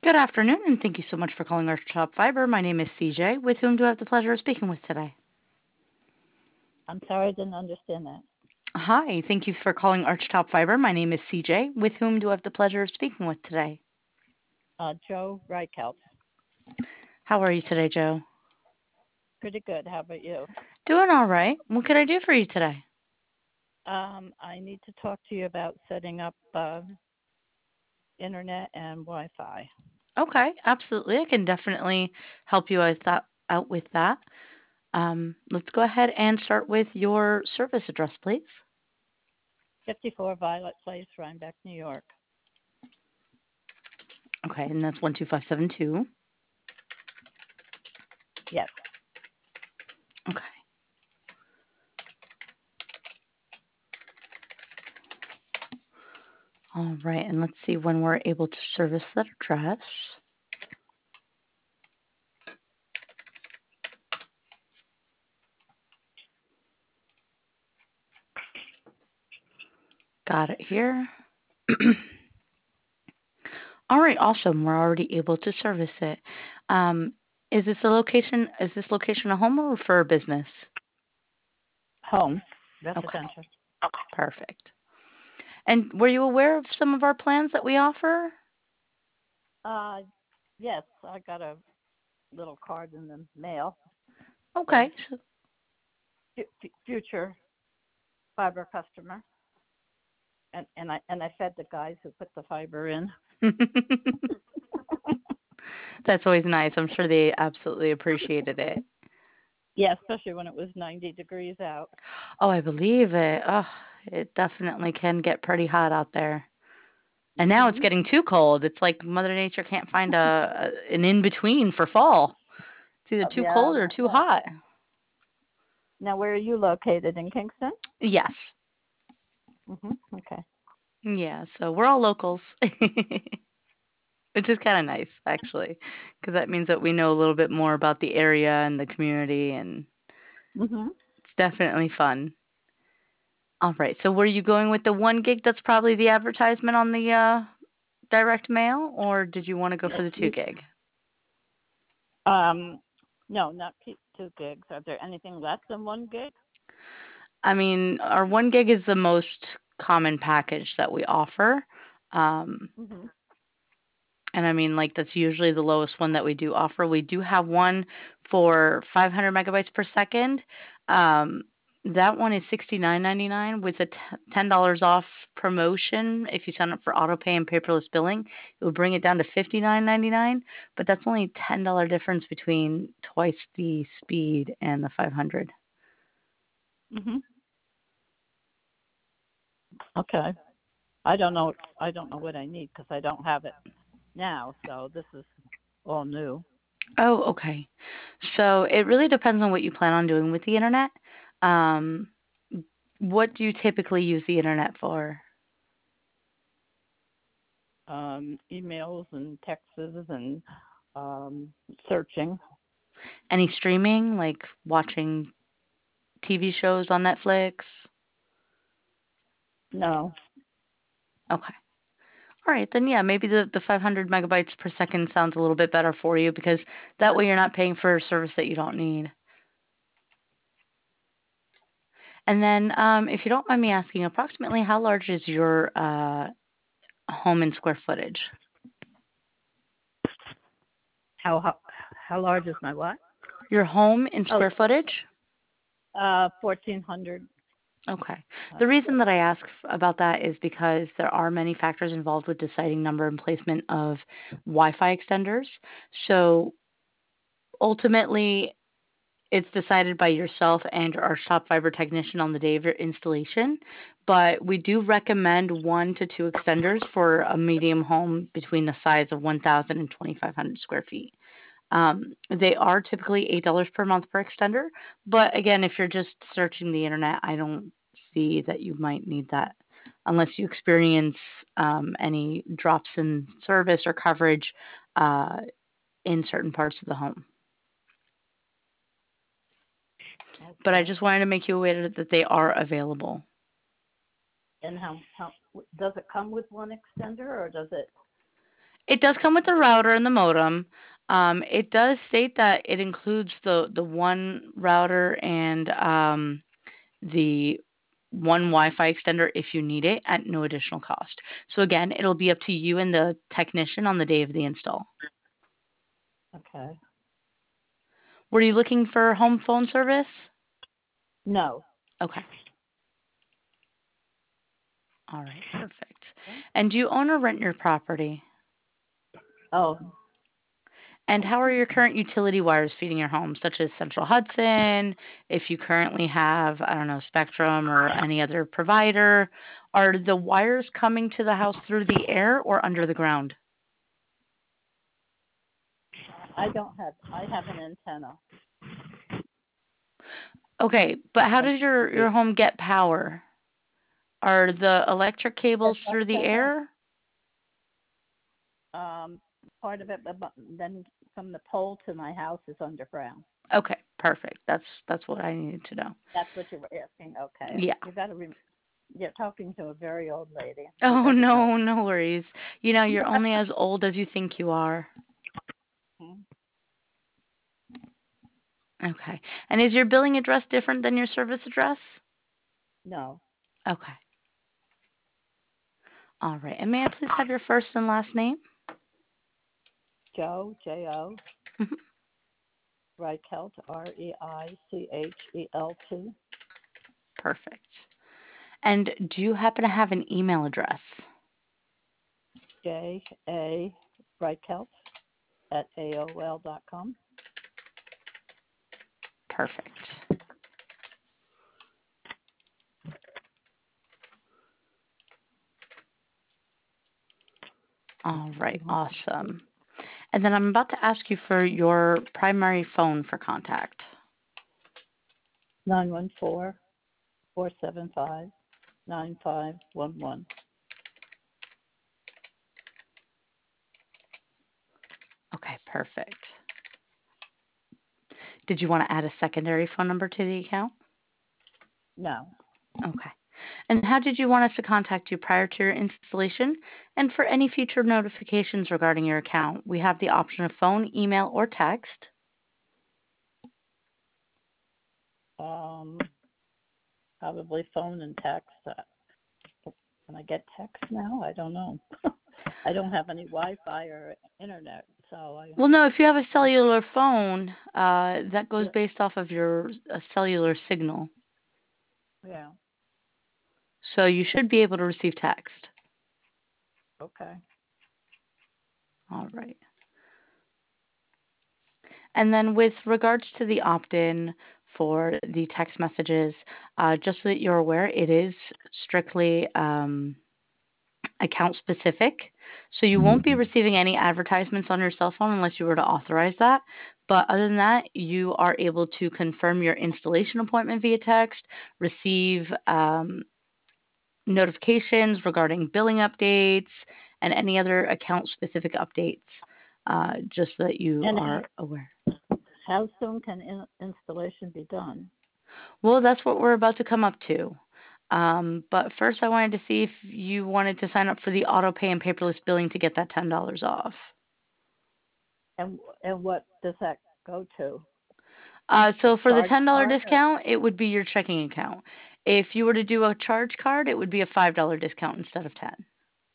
Good afternoon, and thank you so much for calling our Shop Fiber. My name is CJ. With whom do I have the pleasure of speaking with today? I'm sorry, I didn't understand that. Hi, thank you for calling Archtop Fiber. My name is CJ. With whom do I have the pleasure of speaking with today? Joe Reichelt. How are you today, Joe? Pretty good. How about you? Doing all right. What can I do for you today? I need to talk to you about setting up internet and Wi-Fi. Okay, absolutely. I can definitely help you out with that. Let's go ahead and start with your service address, please. 54 Violet Place, Rhinebeck, New York. Okay, and that's 12572. Yes. Okay. All right, and let's see when we're able to service that address. Got it here. All right, awesome. We're already able to service it. Um, is this location a home or for a business? Home. Okay, Residential. perfect. And were you aware of some of our plans that we offer? Uh, yes, I got a little card in the mail. Okay. Says future fiber customer, and I fed the guys who put the fiber in. That's always nice. I'm sure they absolutely appreciated it. Yeah, especially when it was 90 degrees out. Oh, I believe it. Oh, it definitely can get pretty hot out there. And now it's Mhm. getting too cold. It's like Mother Nature can't find an in between for fall. It's either too Yeah, cold or not too yet. hot. Now, where are you located? In Kingston? Yes. Okay. Yeah, so we're all locals, which is kind of nice actually, because that means that we know a little bit more about the area and the community, and Mhm. it's definitely fun. All right, so were you going with the 1 gig that's probably the advertisement on the direct mail, or did you want to go for the 2 gig? Um, no, not 2 gigs. Are there anything less than 1 gig? I mean, our 1 gig is the most common package that we offer. Um, Mhm. and I mean, like, that's usually the lowest one that we do offer. We do have one for 500 megabytes per second. Um, that one is $69.99 with a $10 off promotion. If you sign up for auto pay and paperless billing, it would bring it down to $59.99. But that's only $10 difference between twice the speed and the 500. Mhm. Okay. I don't know. I don't know what I need because I don't have it now. So this is all new. Oh, okay. So it really depends on what you plan on doing with the internet. Um, what do you typically use the internet for? Emails and texts and um, searching. Any streaming, like watching TV shows on Netflix? No. Okay. All right, then yeah, maybe the 500 megabytes per second sounds a little bit better for you because that way you're not paying for a service that you don't need. And then, if you don't mind me asking, approximately how large is your home in square footage? How large is my what? Your home in Oh, square footage? 1,400. Okay. The reason that I ask about that is because there are many factors involved with deciding number and placement of Wi-Fi extenders. So ultimately, it's decided by yourself and our shop fiber technician on the day of your installation. But we do recommend 1 to 2 extenders for a medium home between the size of 1,000 and 2,500 square feet. They are typically $8 per month per extender, but again, if you're just searching the internet, I don't see that you might need that unless you experience any drops in service or coverage uh, in certain parts of the home. But I Okay. just wanted to make you aware that they are available. And how does it come with one extender or does it? It does come with the router and the modem. It does state that it includes the one router and the one Wi-Fi extender if you need it at no additional cost. So again, it'll be up to you and the technician on the day of the install. Okay. Were you looking for home phone service? No. Okay. All right, perfect. And do you own or rent your property? Oh, And how are your current utility wires feeding your home, such as Central Hudson? If you currently have, I don't know, Spectrum or any other provider, are the wires coming to the house through the air or under the ground? I have an antenna. Okay, but how And does your home get power? Are the electric cables it's through the air? part of it, but then from the pole to my house is underground. Okay, perfect. That's what I needed to know. That's what you were asking. Okay. Yeah. You got to. You're talking to a very old lady. Oh no, no worries. You know, you're only as old as you think you are. Okay. And is your billing address different than your service address? No. Okay. All right. And may I please have your first and last name? Joe, J-O, Mhm. Reichelt, Reichelt. Perfect. And do you happen to have an email address? J-A Reichelt at AOL.com. Perfect. All right. Awesome. And then I'm about to ask you for your primary phone for contact. 914-475-9511. Okay, perfect. Did you want to add a secondary phone number to the account? No. Okay. And how did you want us to contact you prior to your installation? And for any future notifications regarding your account, we have the option of phone, email, or text. Probably phone and text. Can I get text now? I don't know. I don't have any Wi-Fi or internet, so Well, no, if you have a cellular phone, that goes Yeah. based off of your cellular signal. Yeah. So you should be able to receive text. Okay. All right. And then with regards to the opt-in for the text messages, just so that you're aware, it is strictly account specific. So you won't be receiving any advertisements on your cell phone unless you were to authorize that. But other than that, you are able to confirm your installation appointment via text, receive notifications regarding billing updates, and any other account specific updates, just so that you And are aware. how soon can installation be done? Well, that's what we're about to come up to. But first, I wanted to see if you wanted to sign up for the auto pay and paperless billing to get that $10 off. And what does that go to? So for the Charge $10 card? discount, it would be your checking account. If you were to do a charge card, it would be a $5 discount instead of 10.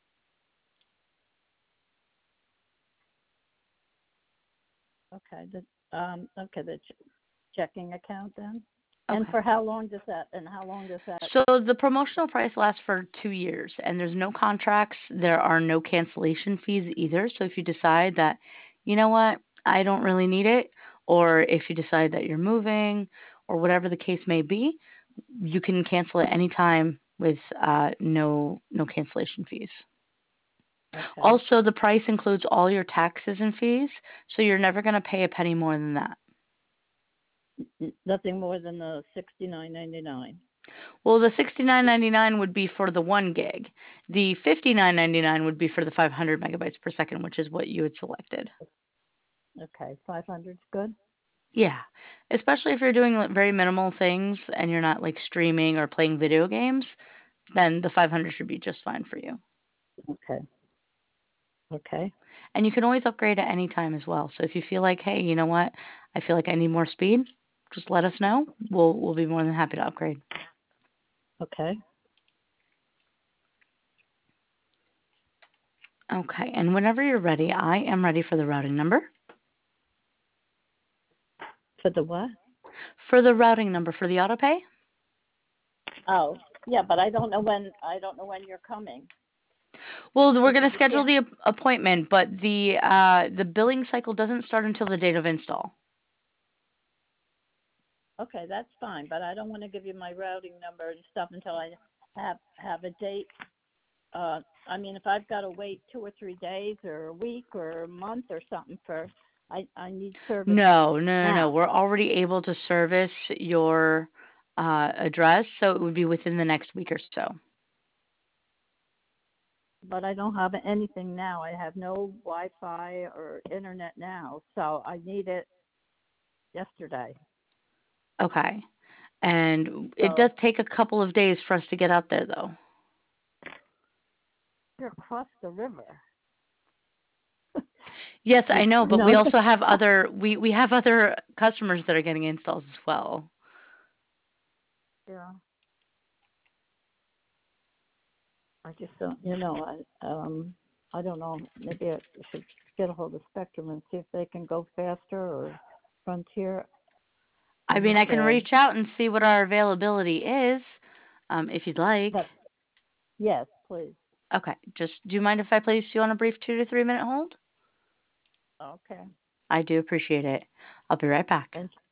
Okay. The checking account then. And Okay. for how long does that? And how long does that? So the promotional price lasts for 2 years, and there's no contracts. There are no cancellation fees either. So if you decide that, you know what, I don't really need it, or if you decide that you're moving, or whatever the case may be, you can cancel it anytime with no cancellation fees. Okay. Also, the price includes all your taxes and fees, so you're never going to pay a penny more than that. Nothing more than the $69.99. Well, the $69.99 would be for the 1 gig. The $59.99 would be for the 500 megabytes per second, which is what you had selected. Okay, 500's good. Yeah, especially if you're doing very minimal things and you're not like streaming or playing video games, then the 500 should be just fine for you. Okay. Okay. And you can always upgrade at any time as well. So if you feel like, hey, you know what? I feel like I need more speed, just let us know. We'll be more than happy to upgrade. Okay. Okay, and whenever you're ready, I am ready for the routing number. For the what? For the routing number for the auto pay? Oh, yeah, but I don't know when you're coming. Well, we're going Because to you schedule can't. the appointment, but the billing cycle doesn't start until the date of install. Okay, that's fine, but I don't want to give you my routing number and stuff until I have a date. I mean, if I've got to wait 2 or 3 days or a week or a month or something for, I need service No. now. We're already able to service your address, so it would be within the next week or so. But I don't have anything now. I have no Wi-Fi or internet now, so I need it yesterday. Okay. And it does So take a couple of days for us to get out there, though. you're across the river. Yes, I know, but we No. also have we have other customers that are getting installs as well. Yeah. I just don't, I don't know. Maybe I should get a hold of Spectrum and see if they can go faster or Frontier. I mean, I can reach out and see what our availability is, if you'd like. But yes, please. Okay, just do you mind if I place you on a brief 2 to 3 minute hold? Okay. I do appreciate it. I'll be right back. And